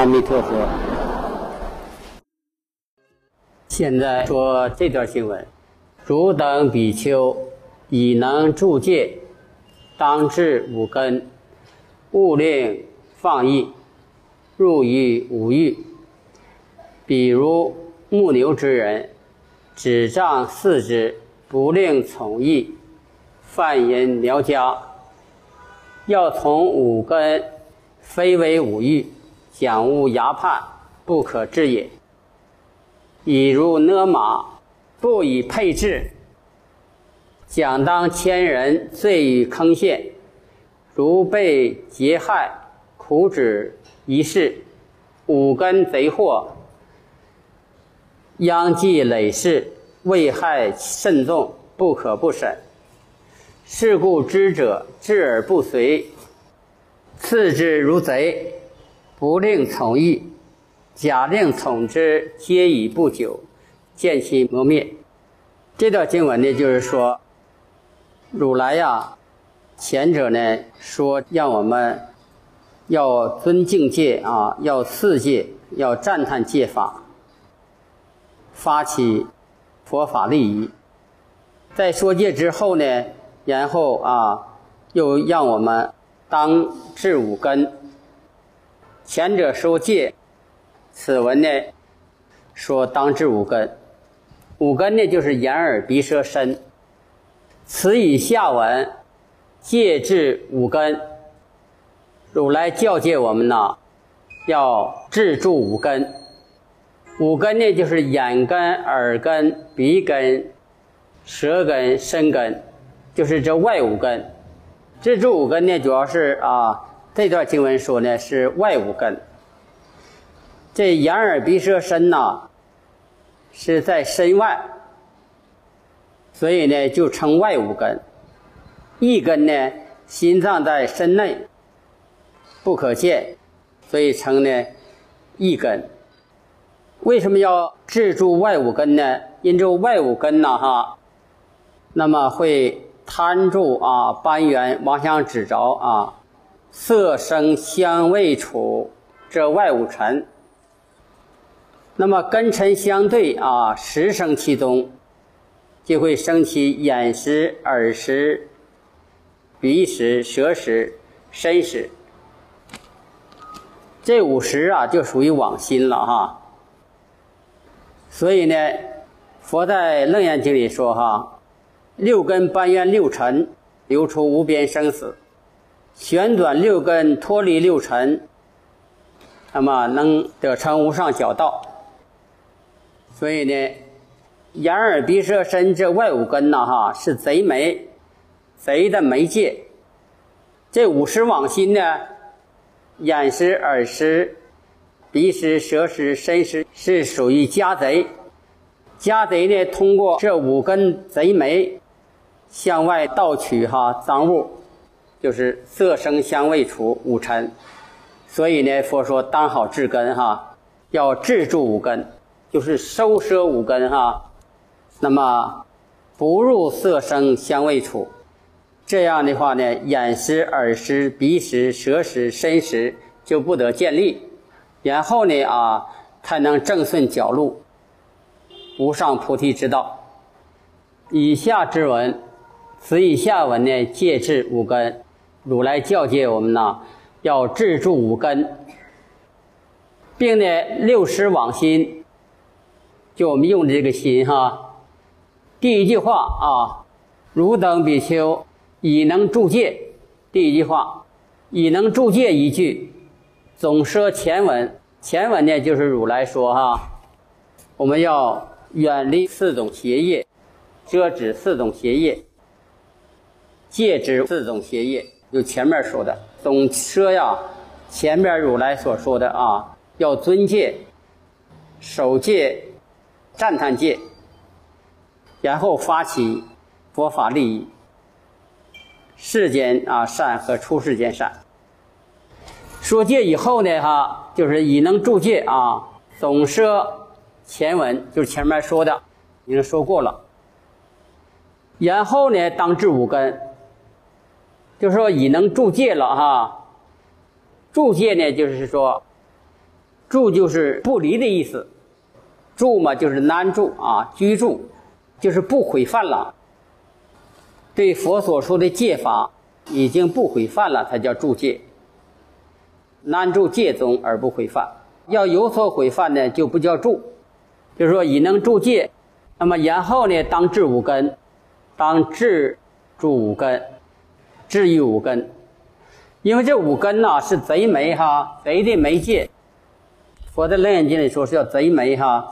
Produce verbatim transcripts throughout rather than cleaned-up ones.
弥陀佛。现在说这段经文：汝等比丘已能住戒，当至五根，勿令放逸，入于五欲。比如牧牛之人，只杖四肢，不令从役，犯淫苗家，要从五根，非为五欲，讲无牙判，不可治也。以如讷马，不以配置，讲当千人，罪于坑陷，如被劫害，苦止一世，五根贼祸，殃及累世，危害甚重，不可不审。是故知者智而不随，次之如贼，不令从役，假令从之，皆以不久，见其磨灭。这段经文呢，就是说如来呀，前者呢说让我们要尊敬戒啊，要次戒，要赞叹戒法，发起佛法利益。在说戒之后呢，然后啊又让我们当治五根。前者说戒，此文呢说当治五根。五根呢就是眼耳鼻舌身。此以下文戒治五根，如来教诫我们呢要治住五根。五根呢就是眼根、耳根、鼻根、舌根、身根，就是这外五根。治住五根呢主要是啊这段经文说呢是外五根。这眼耳鼻舌身呢是在身外，所以呢就称外五根。意根呢心脏在身内，不可见，所以称呢意根。为什么要治住外五根呢？因这外五根呢哈，那么会贪住啊般缘妄想执着啊色声香味触这外五尘。那么根尘相对啊，识生其中，就会生起眼识、耳识、鼻识、舌识、身识。这五识啊就属于妄心了哈。所以呢佛在楞严经里说哈，六根般缘六尘，流出无边生死，旋转六根脱离六尘，那么能得成无上皎道。所以呢眼耳鼻舌身这外五根呢哈是贼媒，贼的媒介。这五识妄心呢，眼识、耳识、鼻识、舌识、身识是属于家贼。家贼呢通过这五根贼媒向外盗取哈赃物，就是色声香味触五尘。所以呢佛说当好治根哈，要治住五根，就是收摄五根哈，那么不入色声香味触。这样的话呢，眼识、耳识、鼻识、舌识、身识就不得建立，然后呢啊才能正顺角路，无上菩提之道。以下之文，此以下文呢戒治五根，如来教诫我们呢要治住五根，并呢六识妄心，就我们用这个心哈。第一句话啊，汝等比丘已能住戒。第一句话已能住戒一句，总摄前文。前文呢就是如来说哈，我们要远离四种邪业，遮止四种邪业，戒止四种邪业，就前面说的总摄呀。前面如来所说的啊，要尊戒、守戒、赞叹戒，然后发起佛法利益，世间啊善和出世间善。说戒以后呢哈，就是已能住戒啊，总摄前文，就是前面说的已经说过了。然后呢当治五根，就是说已能住戒了哈。住戒呢就是说住就是不离的意思，住嘛就是安住啊，居住就是不毁犯了，对佛所说的戒法已经不毁犯了，才叫住戒。安住戒中而不毁犯，要有所毁犯呢，就不叫住。就是说已能住戒，那么然后呢，当治五根，当治住五根，治愈五根。因为这五根呢、啊、是贼媒哈，贼的媒介。佛在楞严经里说是叫贼媒哈。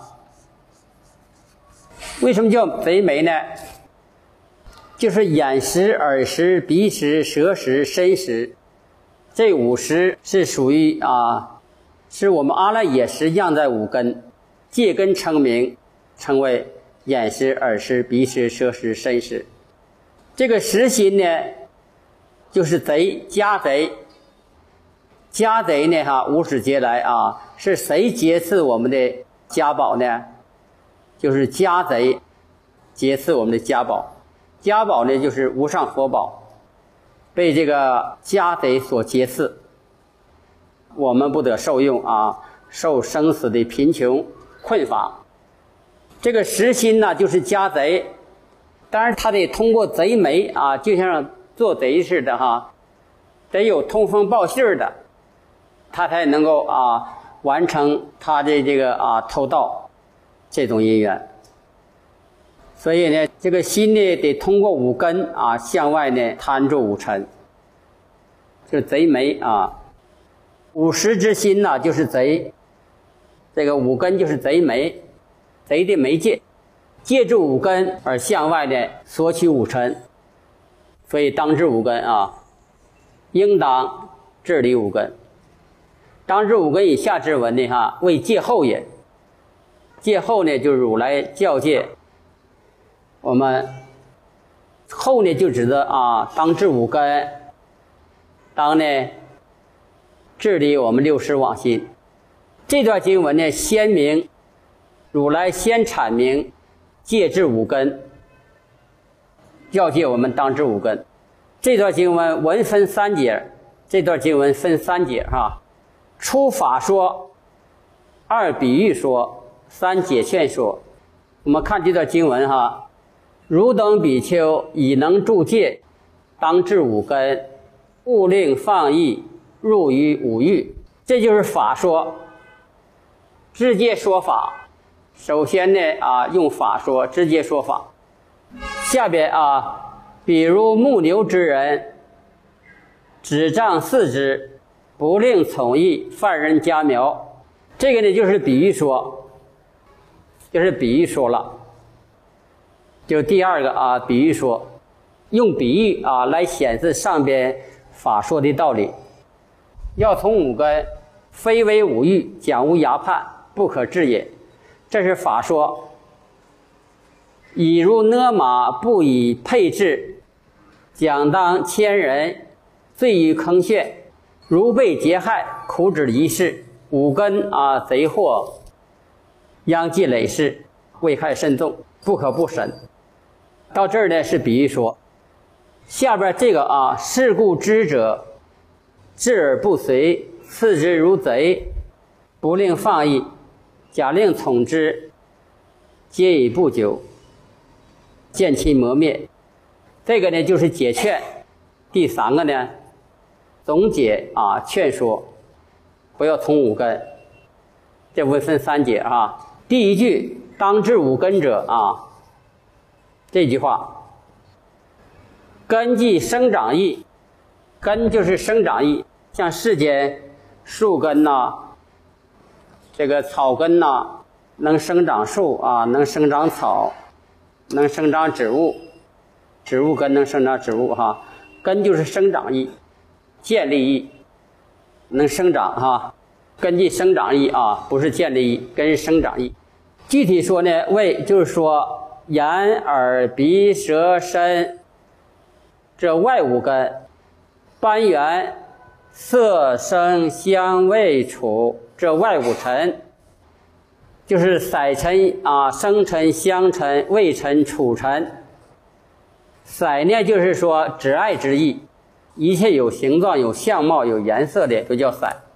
为什么叫贼媒呢？就是眼识、耳识、鼻识、舌识、身识，这五识是属于啊，是我们阿赖耶识样在五根，戒根称名，称为眼识、耳识、鼻识、舌识、身识。这个识心呢，就是贼，家贼。家贼呢哈，无始劫来啊，是谁劫持我们的家宝呢？就是家贼劫持我们的家宝。家宝呢，就是无上佛宝，被这个家贼所劫持，我们不得受用啊，受生死的贫穷困乏。这个识心呢，就是家贼，当然他得通过贼媒啊，就像做贼似的哈，得有通风报信的，他才能够啊完成他的这个啊偷盗这种因缘。所以呢，这个心呢得通过五根啊向外呢贪住五尘，就是贼媒啊。五识之心呢、啊、就是贼，这个五根就是贼媒，贼的媒介，借助五根而向外呢索取五尘，所以当治五根啊，应当治理五根。当治五根以下之文呢哈，为戒后也。戒后呢就是如来教戒。我们后呢就指的啊，当治五根，当呢治理我们六识往心。这段经文呢，先明如来先阐明戒治五根，教戒我们当治五根。这段经文文分三节，这段经文分三节哈，初法说，二比喻说，三解劝说。我们看这段经文哈。汝等比丘已能住戒，当治五根，勿令放逸，入于五欲。这就是法说，直接说法。首先呢啊，用法说，直接说法。下边啊，比如牧牛之人，只杖四之，不令从役，犯人家苗。这个呢就是比喻说，就是比喻说了。就第二个啊，比喻说，用比喻啊来显示上边法说的道理。要从五根，非为五欲，讲无涯畔，不可治也。这是法说。以如讷马不以配置，讲当千人，罪于坑穴，如被劫害，苦止离世。五根啊贼祸，殃积累世，危害深重，不可不审。到这儿呢是比喻说，下边这个啊，是故知者，智而不随，视之如贼，不令放逸，假令从之，皆以不久，见其磨灭。这个呢就是解劝。第三个呢，总结啊劝说，不要从五根。这文分三节啊。第一句，当治五根者啊。这句话，根即生长意，根就是生长意，像世间树根呐、啊，这个草根呐、啊，能生长树啊，能生长草，能生长植物，植物根能生长植物哈，根就是生长意，建立意，能生长哈，根即生长意啊，不是建立意，根是生长意。具体说呢，为就是说。眼耳鼻舌身这外五根，斑缘色声香味触这外五尘，就是色尘啊、声尘、香尘、味尘、触尘。色呢就是说只爱之意，一切有形状、有相貌、有颜色的都叫色。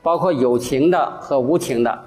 包括有情的和无情的。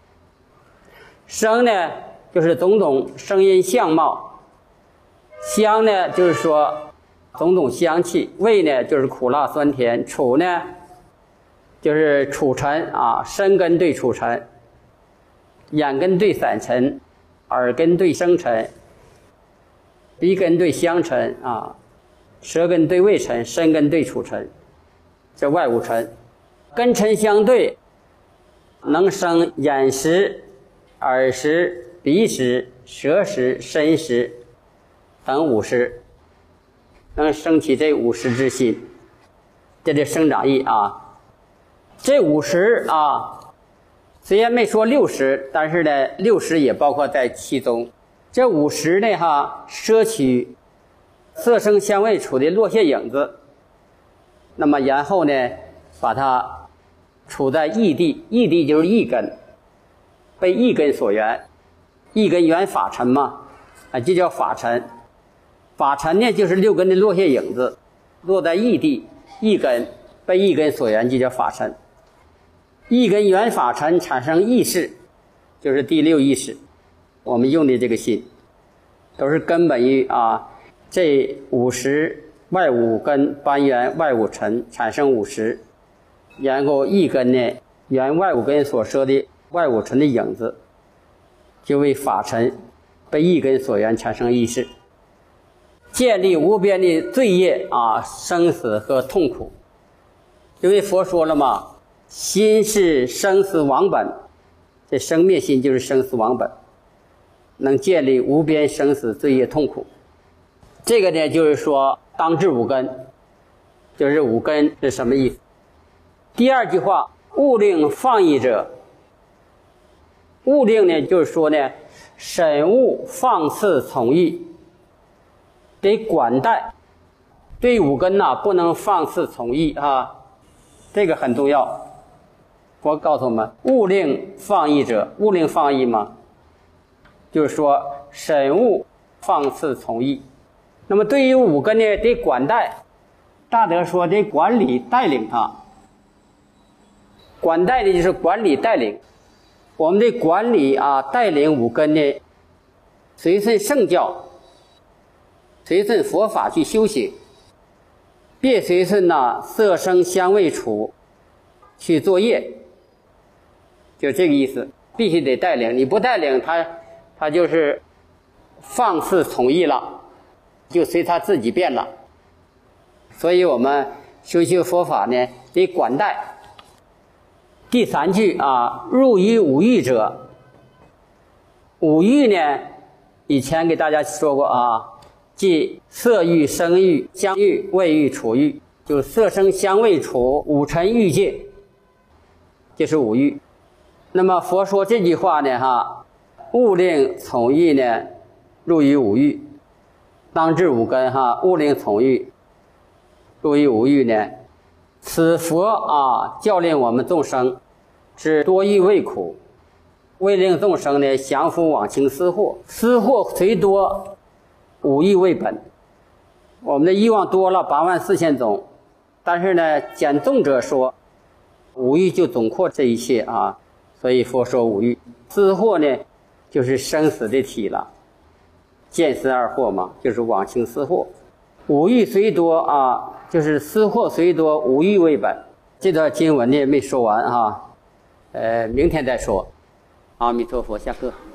声呢，就是种种声音相貌；香呢，就是说种种香气；味呢，就是苦辣酸甜；触呢，就是触尘啊，身根对触尘，眼根对散尘，耳根对声尘，鼻根对香尘啊，舌根对味尘，身根对触尘，这外五尘。根尘相对，能生眼识、耳识、鼻识、舌识、身识等五识，能生起这五识之心，这就生长意啊。这五识啊，虽然没说六识，但是呢，六识也包括在其中。这五识呢，哈，摄取色声香味触的落谢影子，那么然后呢，把它处在意地，意地就是意根，被意根所缘，意根缘法尘嘛，啊，这叫法尘。法尘呢，就是六根的落谢影子，落在意地，意根被意根所缘，就叫法尘。意根缘法尘产生意识，就是第六意识。我们用的这个心，都是根本于啊这五识外五根班缘外五尘产生五识，然后意根呢缘外五根所摄的外五尘的影子，就为法尘被意根所缘产生意识，建立无边的罪业啊，生死和痛苦。因为佛说了嘛，心是生死王本，这生灭心就是生死王本，能建立无边生死罪业痛苦。这个呢，就是说当治五根，就是五根是什么意思？第二句话，勿令放逸者。勿令呢，就是说呢，审勿放肆从逸，得管待，对五根呐、啊、不能放肆从逸啊，这个很重要。佛告诉我们，勿令放逸者，勿令放逸嘛，就是说审勿放肆从逸。那么对于五根呢，得管待，大德说得管理带领它。管带的就是管理带领，我们的管理啊带领五根呢，随顺圣教，随顺佛法去修行，别随顺呐色声香味触去作业，就这个意思。必须得带领，你不带领他，他就是放肆从逸了，就随他自己变了。所以我们修修佛法呢，得管带。第三句啊，入于五欲者。五欲呢，以前给大家说过啊，即色欲、声欲、香欲、味欲、触欲，就色声香味触五尘欲界，就是五欲。那么佛说这句话呢，哈，勿令从欲呢，入于五欲，当治五根哈，勿令从欲，入于五欲呢。此佛啊，教令我们众生是多欲为苦，为令众生呢降伏往情思惑，思惑虽多，五欲为本。我们的欲望多了八万四千种，但是呢，减重者说，五欲就总括这一切啊。所以佛说五欲，思惑呢，就是生死的体了，见思二惑嘛，就是往情思惑。五欲虽多啊，就是思惑虽多，五欲为本。这段经文呢没说完啊，呃，明天再说。阿弥陀佛，下课。